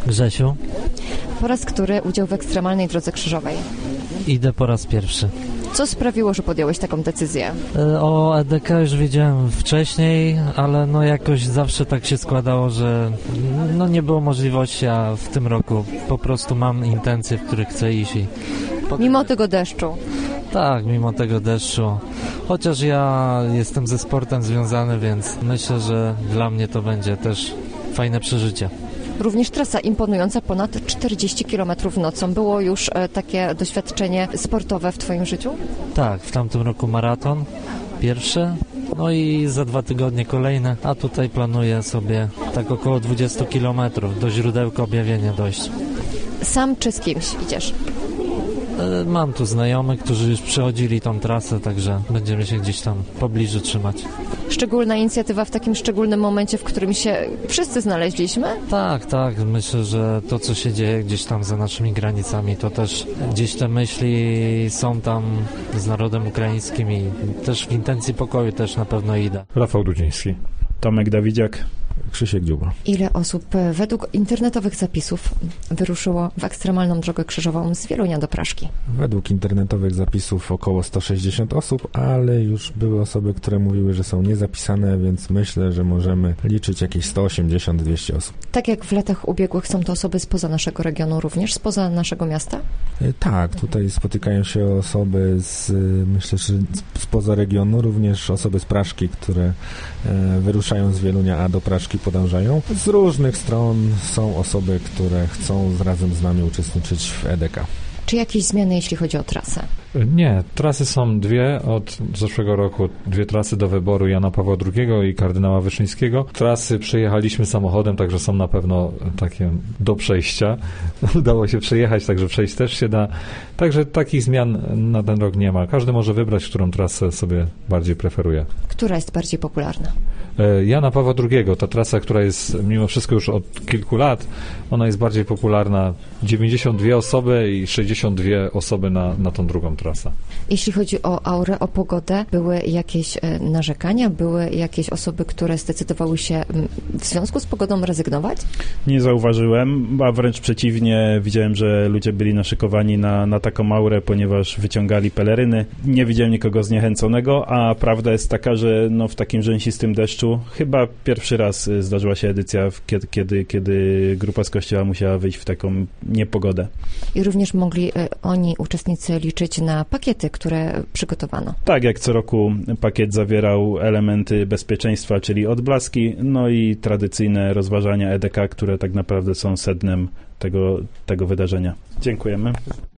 Grzesiu, Po raz który udział w ekstremalnej drodze krzyżowej. idę po raz pierwszy. Co sprawiło, że podjąłeś taką decyzję? O EDK już wiedziałem wcześniej, ale no jakoś zawsze tak się składało, że no nie było możliwości, a w tym roku po prostu mam intencje, w których chcę iść i... Mimo tego deszczu. Tak, mimo tego deszczu. Chociaż ja jestem ze sportem związany, więc myślę, że dla mnie to będzie też fajne przeżycie. Również trasa imponująca, ponad 40 km nocą. Było już takie doświadczenie sportowe w Twoim życiu? Tak, w tamtym roku maraton pierwszy, no i za 2 tygodnie kolejne, a tutaj planuję sobie tak około 20 km do źródełka Objawienia dojść. Sam czy z kimś idziesz? Mam tu znajomych, którzy już przechodzili tą trasę, także będziemy się gdzieś tam pobliżu trzymać. Szczególna inicjatywa w takim szczególnym momencie, w którym się wszyscy znaleźliśmy? Tak, myślę, że to, co się dzieje gdzieś tam za naszymi granicami, to też gdzieś te myśli są tam z narodem ukraińskim i też w intencji pokoju też na pewno idę. Rafał Dudziński. Tomek Dawidziak. Krzysiek Dziuba. Ile osób według internetowych zapisów wyruszyło w ekstremalną drogę krzyżową z Wielunia do Praszki? Według internetowych zapisów około 160 osób, ale już były osoby, które mówiły, że są niezapisane, więc myślę, że możemy liczyć jakieś 180-200 osób. Tak jak w latach ubiegłych są to osoby spoza naszego regionu również, spoza naszego miasta? Tak, tutaj spotykają się osoby myślę, że spoza regionu, również osoby z Praszki, które wyruszają z Wielunia, a do Praszki podążają. Z różnych stron są osoby, które chcą razem z nami uczestniczyć w EDK. Czy jakieś zmiany, jeśli chodzi o trasę? Nie, trasy są dwie od zeszłego roku. 2 trasy do wyboru Jana Pawła II i kardynała Wyszyńskiego. Trasy przejechaliśmy samochodem, także są na pewno takie do przejścia. Udało się przejechać, także przejść też się da. Także takich zmian na ten rok nie ma. Każdy może wybrać, którą trasę sobie bardziej preferuje. Która jest bardziej popularna? Jana Pawła II, ta trasa, która jest mimo wszystko już od kilku lat, ona jest bardziej popularna. 92 osoby i 62 osoby na tą drugą trasę. Jeśli chodzi o aurę, o pogodę, były jakieś narzekania? Były jakieś osoby, które zdecydowały się w związku z pogodą rezygnować? Nie zauważyłem, a wręcz przeciwnie, widziałem, że ludzie byli naszykowani na taką aurę, ponieważ wyciągali peleryny. Nie widziałem nikogo zniechęconego, a prawda jest taka, że w takim rzęsistym deszczu chyba pierwszy raz zdarzyła się edycja, kiedy grupa z kościoła musiała wyjść w taką niepogodę. I również mogli oni, uczestnicy, liczyć na pakiety, które przygotowano. Tak, jak co roku pakiet zawierał elementy bezpieczeństwa, czyli odblaski, no i tradycyjne rozważania EDK, które tak naprawdę są sednem tego wydarzenia. Dziękujemy.